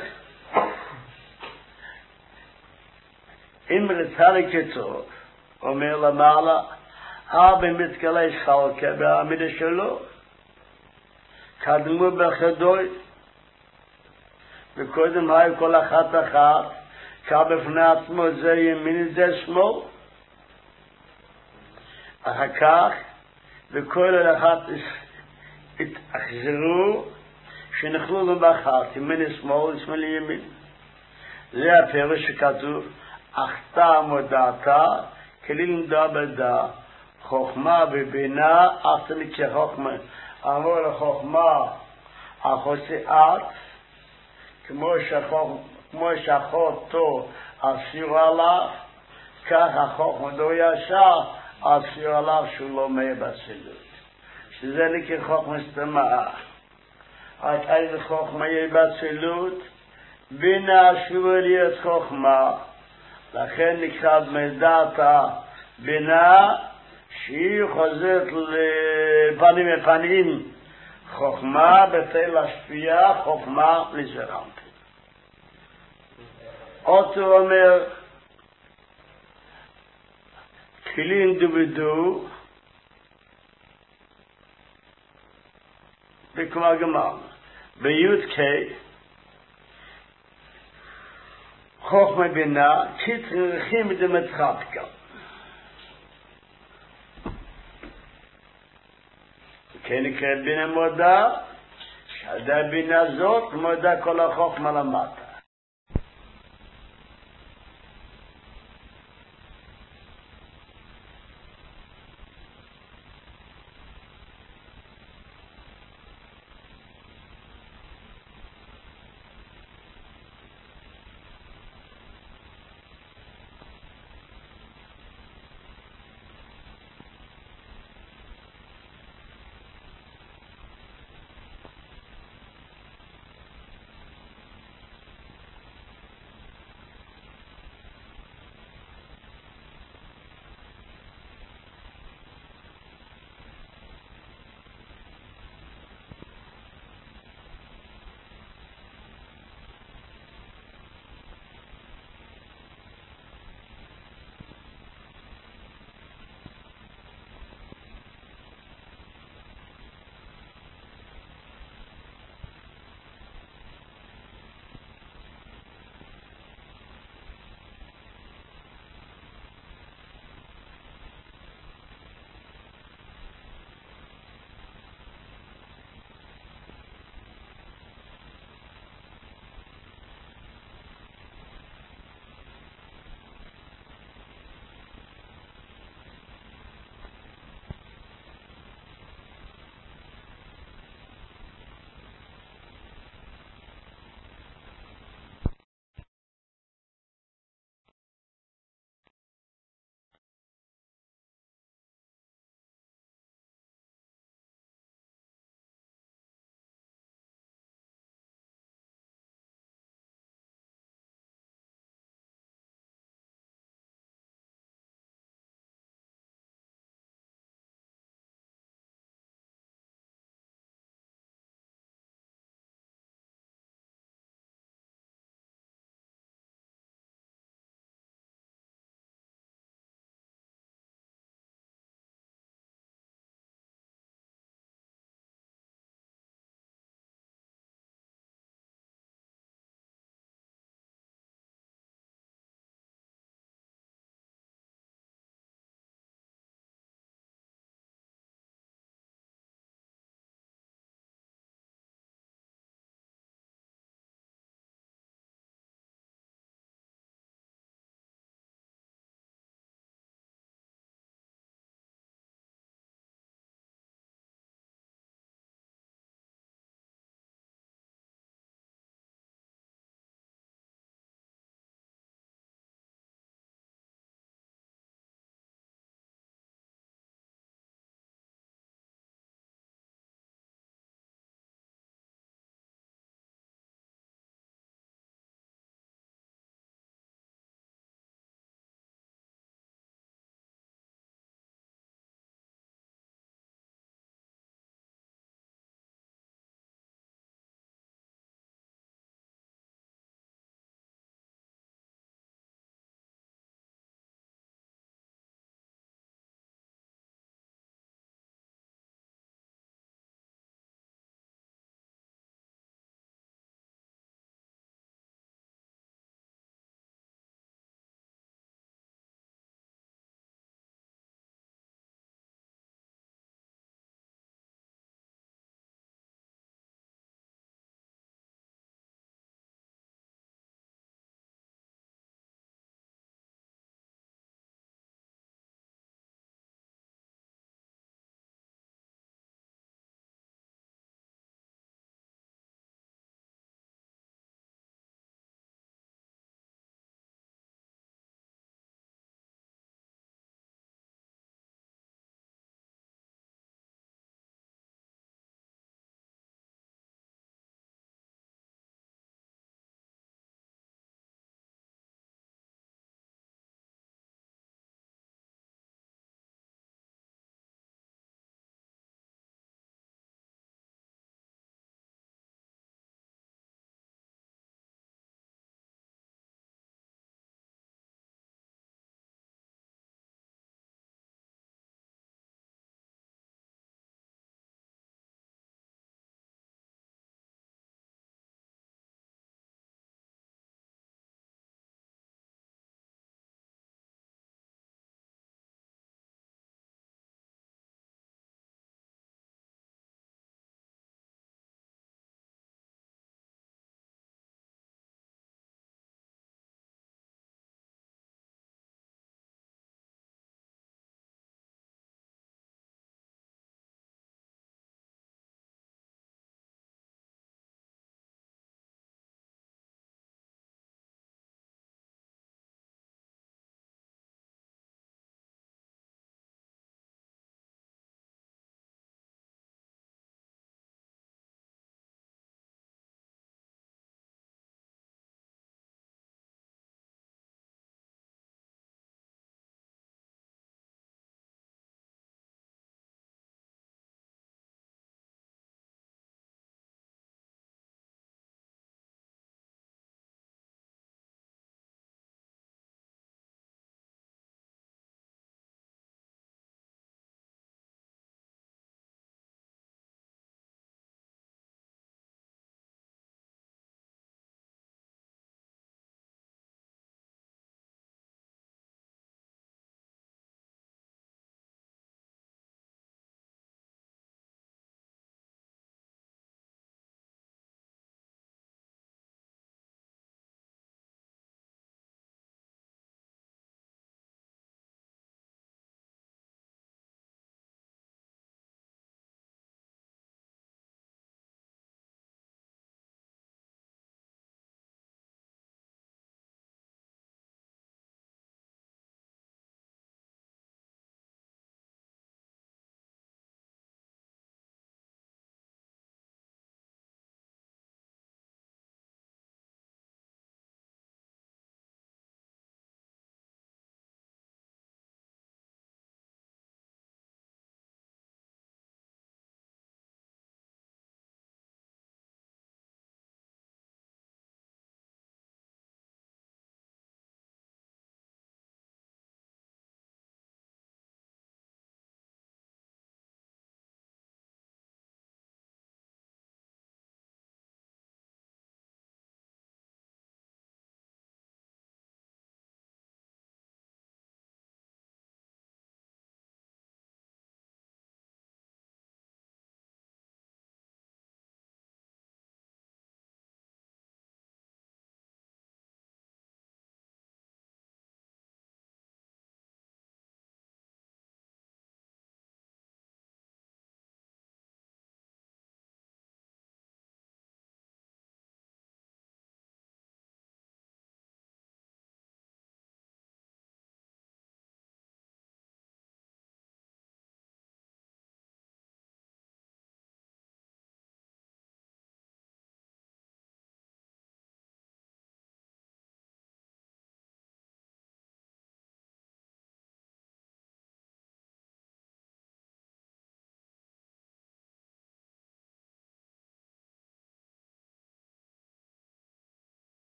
אם רצה כטוב, אומר למעלה הרבה מתגלה חלקה בעמידה שלו, קדמו בחדוי, וקודם היה כל אחת אחת קו בפני עצמו זה ימין זה שמאל, אחר כך וכל אחת התאחזרו שנכלו באחת, ימין שמאל שמאל ימין. זה הפירוש שכתוב אחתה מודעתה כליל נדע בדע, חוכמה ובינה אחתה כחוכמה. אמרו לחוכמה אחותי את, כמו שאחותו אסיר עליו, כך החוכמה דו ישר אסיר עליו שהוא לא מהיר באצילות, שזה נקרא חוכמה סתמאה. רק איזה חוכמה יהיה באצילות? בינה שובליות חוכמה, לכן נקרא מדעת הבינה שהיא חוזרת לפנים לפנים, חוכמה בתל השפיעה, חוכמה לזרמתי. עוד הוא אומר כלים דובדו וכבר גמר ביוד קי חוכמה בינה כתרכים דמתחבקה. כן נקראת בינה מודע, שעדה בינה זאת מודע כל החוכמה למטה.